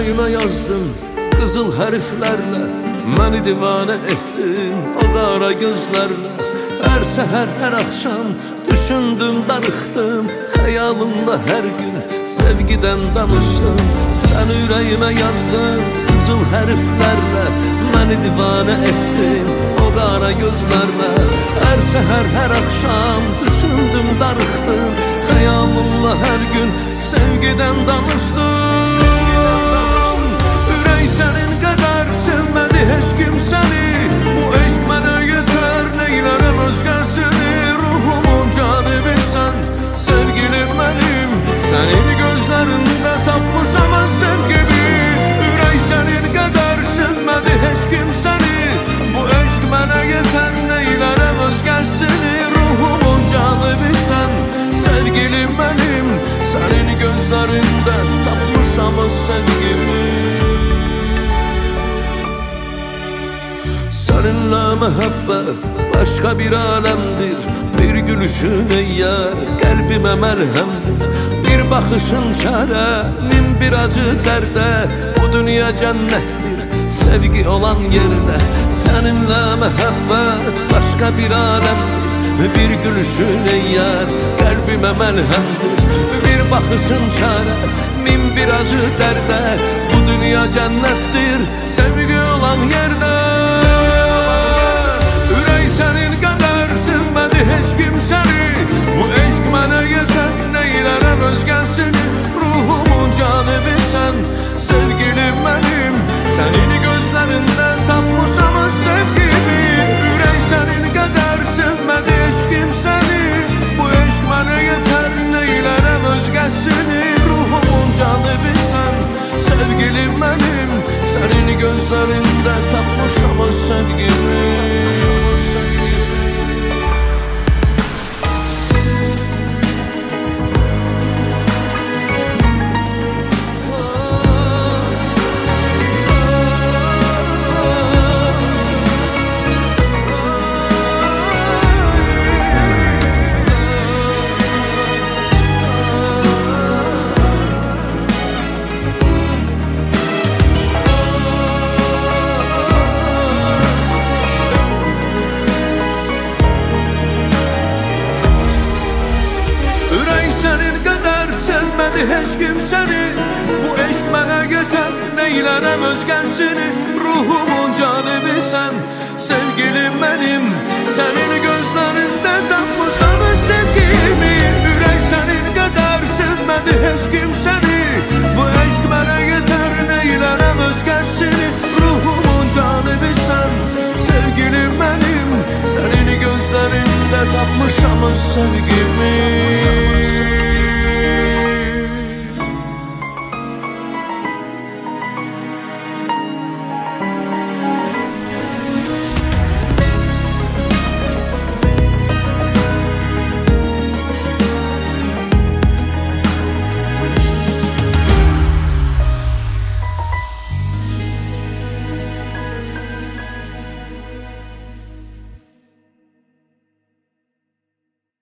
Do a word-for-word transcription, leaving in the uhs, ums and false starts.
ürəyimə yazdın qızıl hərflərlə, məni divanə etdin o qara gözlərlə. Hər səhər, hər axşam düşündüm, darıxdım, xəyalımla hər gün sevgidən danışdım. Sən ürəyimə yazdın qızıl hərflərlə, məni divanə etdin o qara gözlərlə. Hər səhər, hər axşam düşündüm, darıxdım, xəyalımla hər gün sevgidən danışdım. Ürək sənin qədər sevmədi heç kim səni, bu eşq mənə yetər, neylərəm özgəsini. Ruhumun canibisən, sevgilim mənim, sənin gözlərində tapmışam az sevgimi. Ürək sənin qədər sevmədi heç kim səni, bu eşq mənə yetər, neylərəm özgəsini. Ruhumun canibisən, sevgilim mənim, sənin gözlərində tapmışam az sevgimi. Səninlə məhəbbət başqa bir aləmdir, bir gülüşün eyyər qəlbimə məlhəmdir. Bir baxışın çarə, min bir acı dərdə, bu dünya cənnətdir sevgi olan yerdə. Səninlə məhəbbət başqa bir aləmdir, bir gülüşün eyyər qəlbimə məlhəmdir. Bir baxışın çarə, min bir acı dərdə, bu dünya cənnətdir sevgi olan yerdə. Sənin qədər sevmədi heç kim səni, bu eşq mənə yetər, neylərəm özgəsini. Ruhumun canibisən, sevgilim mənim, sənin gözlərində tapmışam az sevgimi. Ürək sənin qədər sevmədi heç kim səni, bu eşq mənə yetər, neylərəm özgəsini. Ruhumun canibisən, sevgilim mənim, sənin gözlərində tapmışam az sevgimi. Heç kim səni, bu eşq mənə yetər, neylərəm özgəsini. Ruhumun canibisən, sevgilim mənim, sənin gözlərində tapmışam öz sevgimi. Ürək sənin qədər sevmədi heç kim səni, bu eşq mənə yetər, neylərəm özgəsini. Ruhumun canibisən, sevgilim mənim, sənin gözlərində tapmışam öz sevgimi.